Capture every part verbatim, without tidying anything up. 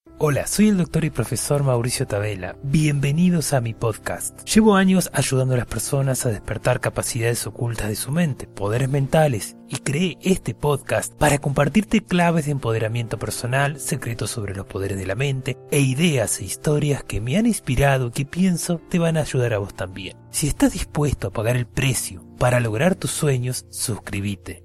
Hola, soy el doctor y profesor Mauricio Tabela. Bienvenidos a mi podcast. Llevo años ayudando a las personas a despertar capacidades ocultas de su mente, poderes mentales, y creé este podcast para compartirte claves de empoderamiento personal, secretos sobre los poderes de la mente e ideas e historias que me han inspirado y que pienso te van a ayudar a vos también. Si estás dispuesto a pagar el precio para lograr tus sueños, suscríbete.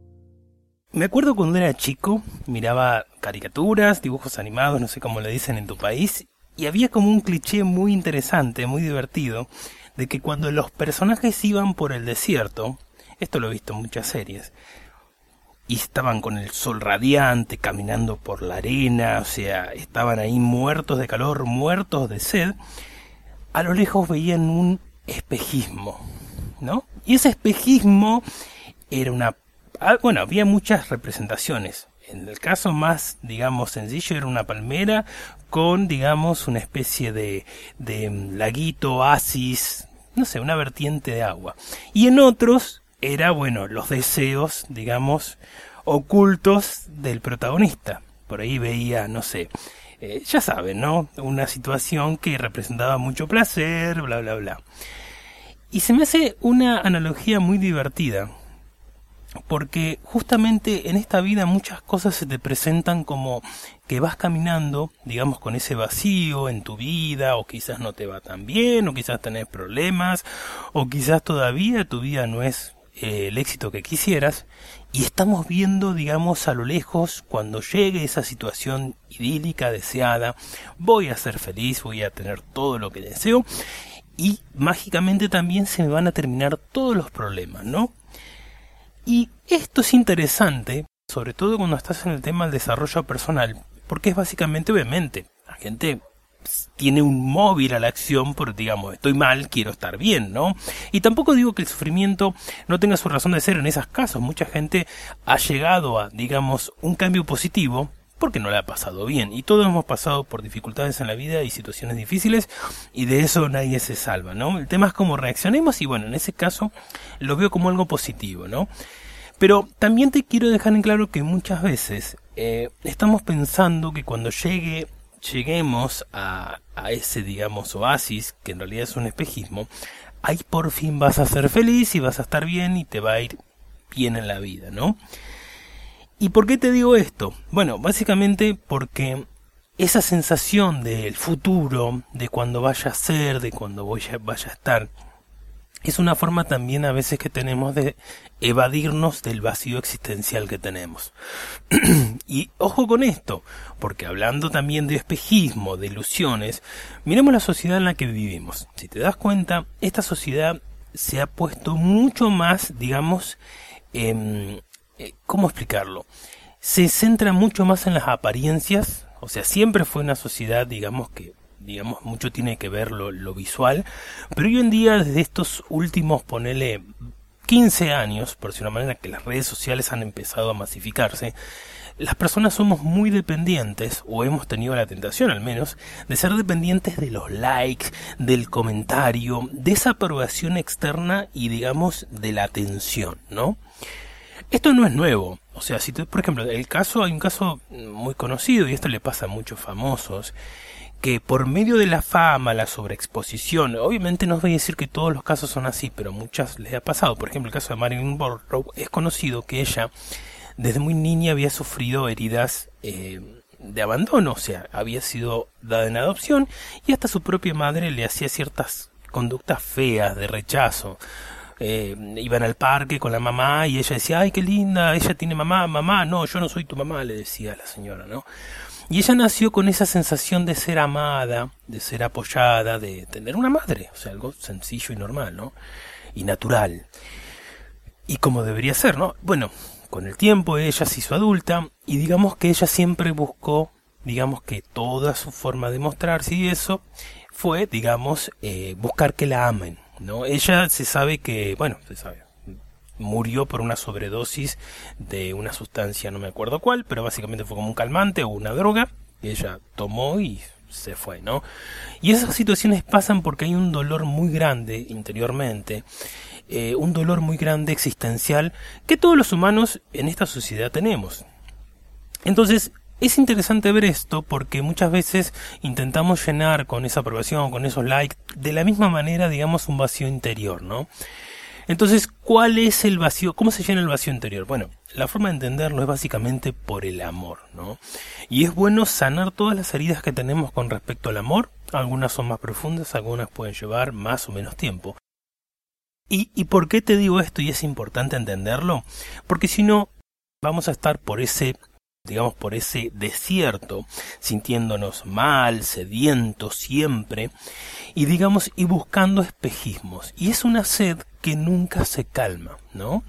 Me acuerdo cuando era chico, miraba caricaturas, dibujos animados, no sé cómo le dicen en tu país, y había como un cliché muy interesante, muy divertido, de que cuando los personajes iban por el desierto, esto lo he visto en muchas series, y estaban con el sol radiante, caminando por la arena, o sea, estaban ahí muertos de calor, muertos de sed, a lo lejos veían un espejismo, ¿no? Y ese espejismo era una Ah, bueno, había muchas representaciones. En el caso más, digamos, sencillo era una palmera con, digamos, una especie de, de laguito, oasis, no sé, una vertiente de agua. Y en otros era, bueno, los deseos, digamos, ocultos del protagonista. Por ahí veía, no sé, eh, ya saben, ¿no? Una situación que representaba mucho placer, bla, bla, bla. Y se me hace una analogía muy divertida. Porque justamente en esta vida muchas cosas se te presentan como que vas caminando, digamos, con ese vacío en tu vida, o quizás no te va tan bien, o quizás tenés problemas, o quizás todavía tu vida no es eh, el éxito que quisieras, y estamos viendo, digamos, a lo lejos, cuando llegue esa situación idílica, deseada, voy a ser feliz, voy a tener todo lo que deseo, y mágicamente también se me van a terminar todos los problemas, ¿no? Y esto es interesante, sobre todo cuando estás en el tema del desarrollo personal, porque es básicamente, obviamente, la gente tiene un móvil a la acción por, digamos, estoy mal, quiero estar bien, ¿no? Y tampoco digo que el sufrimiento no tenga su razón de ser en esos casos. Mucha gente ha llegado a, digamos, un cambio positivo porque no le ha pasado bien. Y todos hemos pasado por dificultades en la vida y situaciones difíciles, y de eso nadie se salva, ¿no? El tema es cómo reaccionemos, y bueno, en ese caso lo veo como algo positivo, ¿no? Pero también te quiero dejar en claro que muchas veces eh, estamos pensando que cuando llegue, lleguemos a, a ese, digamos, oasis, que en realidad es un espejismo, ahí por fin vas a ser feliz y vas a estar bien y te va a ir bien en la vida, ¿no? ¿Y por qué te digo esto? Bueno, básicamente porque esa sensación del futuro, de cuando vaya a ser, de cuando vaya, vaya a estar, es una forma también a veces que tenemos de evadirnos del vacío existencial que tenemos. Y ojo con esto, porque hablando también de espejismo, de ilusiones, miremos la sociedad en la que vivimos. Si te das cuenta, esta sociedad se ha puesto mucho más, digamos, eh, ¿cómo explicarlo? Se centra mucho más en las apariencias, o sea, siempre fue una sociedad, digamos, que digamos, mucho tiene que ver lo, lo visual, pero hoy en día, desde estos últimos, ponele, quince años, por decir una manera, que las redes sociales han empezado a masificarse, las personas somos muy dependientes, o hemos tenido la tentación al menos, de ser dependientes de los likes, del comentario, de esa aprobación externa y, digamos, de la atención, ¿no? Esto no es nuevo, o sea, si te, por ejemplo, el caso, hay un caso muy conocido, y esto le pasa a muchos famosos, que por medio de la fama, la sobreexposición, obviamente no voy a decir que todos los casos son así, pero a muchas les ha pasado. Por ejemplo, el caso de Marilyn Monroe, es conocido que ella desde muy niña había sufrido heridas eh, de abandono, o sea, había sido dada en adopción, y hasta su propia madre le hacía ciertas conductas feas de rechazo. Eh, iban al parque con la mamá y ella decía, ay, qué linda, ella tiene mamá, mamá, no, yo no soy tu mamá, le decía a la señora, ¿no? Y ella nació con esa sensación de ser amada, de ser apoyada, de tener una madre, o sea, algo sencillo y normal, ¿no? Y natural. Y como debería ser, ¿no? Bueno, con el tiempo ella se hizo adulta, y digamos que ella siempre buscó, digamos que toda su forma de mostrarse y eso, fue, digamos, eh, buscar que la amen, ¿no? Ella se sabe que, bueno, se sabe, murió por una sobredosis de una sustancia, no me acuerdo cuál, pero básicamente fue como un calmante o una droga, que ella tomó y se fue, ¿no? Y esas situaciones pasan porque hay un dolor muy grande interiormente, eh, un dolor muy grande existencial, que todos los humanos en esta sociedad tenemos. Entonces, es interesante ver esto porque muchas veces intentamos llenar con esa aprobación, con esos likes, de la misma manera, digamos, un vacío interior, ¿no? Entonces, ¿cuál es el vacío? ¿Cómo se llena el vacío interior? Bueno, la forma de entenderlo es básicamente por el amor, ¿no? Y es bueno sanar todas las heridas que tenemos con respecto al amor. Algunas son más profundas, algunas pueden llevar más o menos tiempo. ¿Y, y por qué te digo esto y es importante entenderlo? Porque si no, vamos a estar por ese, digamos, por ese desierto, sintiéndonos mal, sedientos siempre, y digamos, y buscando espejismos. Y es una sed que nunca se calma, ¿no?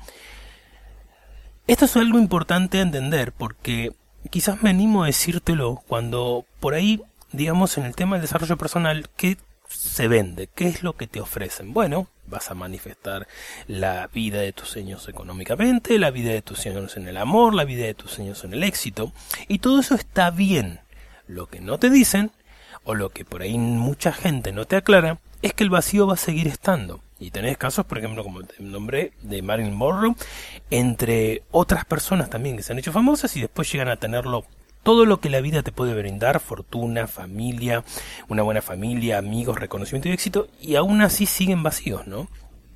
Esto es algo importante a entender porque quizás me animo a decírtelo cuando por ahí, digamos, en el tema del desarrollo personal, ¿qué se vende? ¿Qué es lo que te ofrecen? Bueno, vas a manifestar la vida de tus sueños económicamente, la vida de tus sueños en el amor, la vida de tus sueños en el éxito, y todo eso está bien. Lo que no te dicen, o lo que por ahí mucha gente no te aclara, es que el vacío va a seguir estando. Y tenés casos, por ejemplo, como el nombre de Marilyn Monroe, entre otras personas también que se han hecho famosas y después llegan a tenerlo todo lo que la vida te puede brindar, fortuna, familia, una buena familia, amigos, reconocimiento y éxito, y aún así siguen vacíos, ¿no?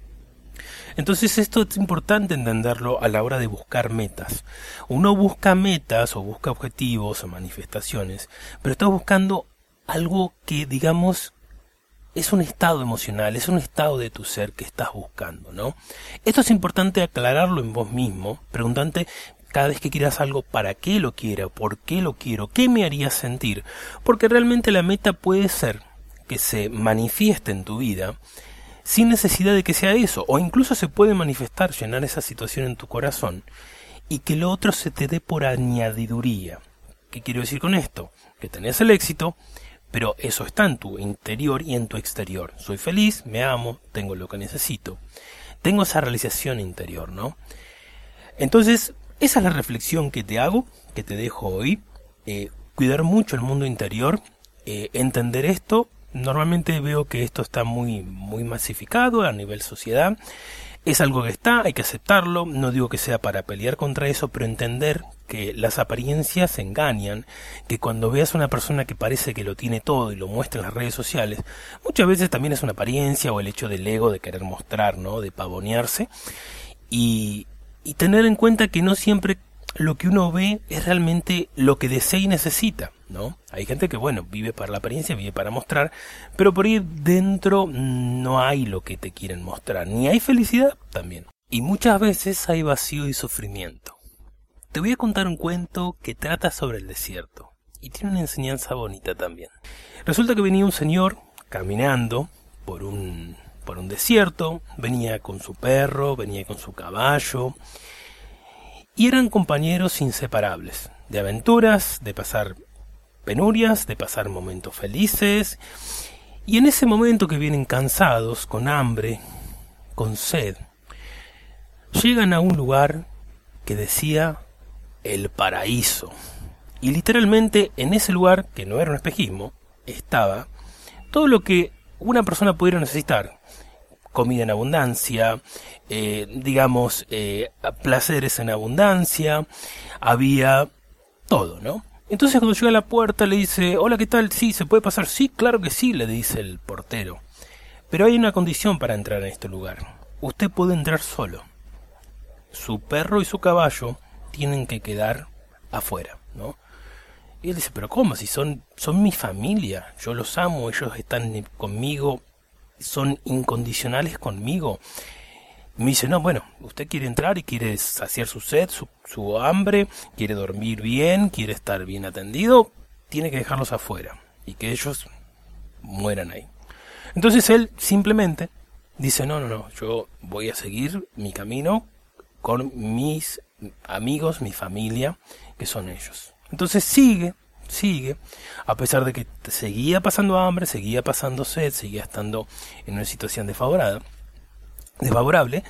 Entonces esto es importante entenderlo a la hora de buscar metas. Uno busca metas o busca objetivos o manifestaciones, pero está buscando algo que, digamos, es un estado emocional, es un estado de tu ser que estás buscando, ¿no? Esto es importante aclararlo en vos mismo, preguntarte cada vez que quieras algo, ¿para qué lo quiero? ¿Por qué lo quiero? ¿Qué me haría sentir? Porque realmente la meta puede ser que se manifieste en tu vida sin necesidad de que sea eso, o incluso se puede manifestar, llenar esa situación en tu corazón y que lo otro se te dé por añadiduría. ¿Qué quiero decir con esto? Que tenés el éxito, pero eso está en tu interior y en tu exterior. Soy feliz, me amo, tengo lo que necesito. Tengo esa realización interior, ¿no? Entonces, esa es la reflexión que te hago, que te dejo hoy. Eh, cuidar mucho el mundo interior, eh, entender esto. Normalmente veo que esto está muy, muy masificado a nivel sociedad. Es algo que está, hay que aceptarlo. No digo que sea para pelear contra eso, pero entender que las apariencias engañan, que cuando veas a una persona que parece que lo tiene todo y lo muestra en las redes sociales, muchas veces también es una apariencia o el hecho del ego de querer mostrar, ¿no? De pavonearse. Y, y tener en cuenta que no siempre lo que uno ve es realmente lo que desea y necesita, ¿no? Hay gente que, bueno, vive para la apariencia, vive para mostrar, pero por ahí dentro no hay lo que te quieren mostrar, ni hay felicidad también. Y muchas veces hay vacío y sufrimiento. Te voy a contar un cuento que trata sobre el desierto y tiene una enseñanza bonita también. Resulta que venía un señor caminando por un, por un desierto, venía con su perro, venía con su caballo, y eran compañeros inseparables, de aventuras, de pasar penurias, de pasar momentos felices, y en ese momento que vienen cansados, con hambre, con sed, llegan a un lugar que decía el paraíso, y literalmente en ese lugar, que no era un espejismo, estaba todo lo que una persona pudiera necesitar: comida en abundancia, eh, digamos, eh, placeres en abundancia, había todo, ¿no? Entonces cuando llega a la puerta le dice: hola, ¿qué tal? Sí, ¿se puede pasar? Sí, claro que sí, le dice el portero. Pero hay una condición para entrar en este lugar. Usted puede entrar solo. Su perro y su caballo tienen que quedar afuera, ¿no? Y él dice: pero ¿cómo? Si son, son mi familia, yo los amo, ellos están conmigo, son incondicionales conmigo. Me dice: no, bueno, usted quiere entrar y quiere saciar su sed, su, su hambre, quiere dormir bien, quiere estar bien atendido, tiene que dejarlos afuera y que ellos mueran ahí. Entonces él simplemente dice: no, no, no, yo voy a seguir mi camino con mis amigos, mi familia, que son ellos. Entonces sigue, sigue, a pesar de que seguía pasando hambre, seguía pasando sed, seguía estando en una situación desfavorable, desfavorable,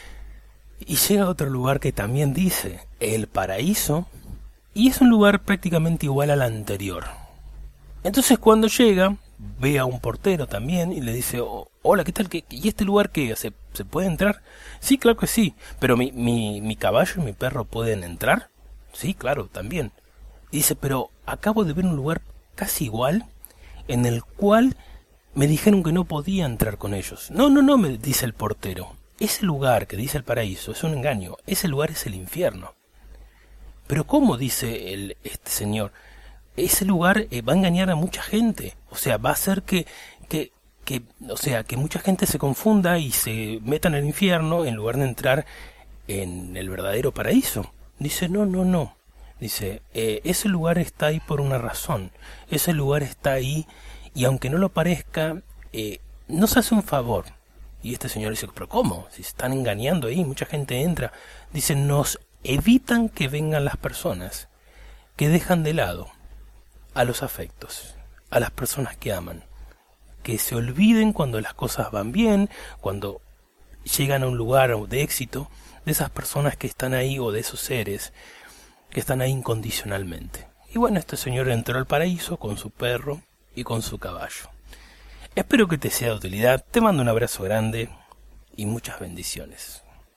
y llega a otro lugar que también dice el paraíso, y es un lugar prácticamente igual al anterior. Entonces cuando llega, ve a un portero también y le dice: oh, hola, ¿qué tal? ¿Qué, ¿Y este lugar qué? ¿Se, ¿Se puede entrar? Sí, claro que sí. ¿Pero mi, mi, mi caballo y mi perro pueden entrar? Sí, claro, también. Dice, pero acabo de ver un lugar casi igual, en el cual me dijeron que no podía entrar con ellos. No, no, no, me dice el portero. Ese lugar que dice el paraíso es un engaño. Ese lugar es el infierno. Pero ¿cómo? Dice el, este señor. Ese lugar eh, va a engañar a mucha gente. O sea, va a hacer que, que, que, o sea, que mucha gente se confunda y se meta en el infierno en lugar de entrar en el verdadero paraíso. Dice, no, no, no. Dice, eh, ese lugar está ahí por una razón. Ese lugar está ahí y aunque no lo parezca, eh, nos hace un favor. Y este señor dice, pero ¿cómo? Si están engañando ahí, mucha gente entra. Dice, nos evitan que vengan las personas que dejan de lado a los afectos, a las personas que aman, que se olviden cuando las cosas van bien, cuando llegan a un lugar de éxito, de esas personas que están ahí o de esos seres que están ahí incondicionalmente. Y bueno, este señor entró al paraíso con su perro y con su caballo. Espero que te sea de utilidad, te mando un abrazo grande y muchas bendiciones.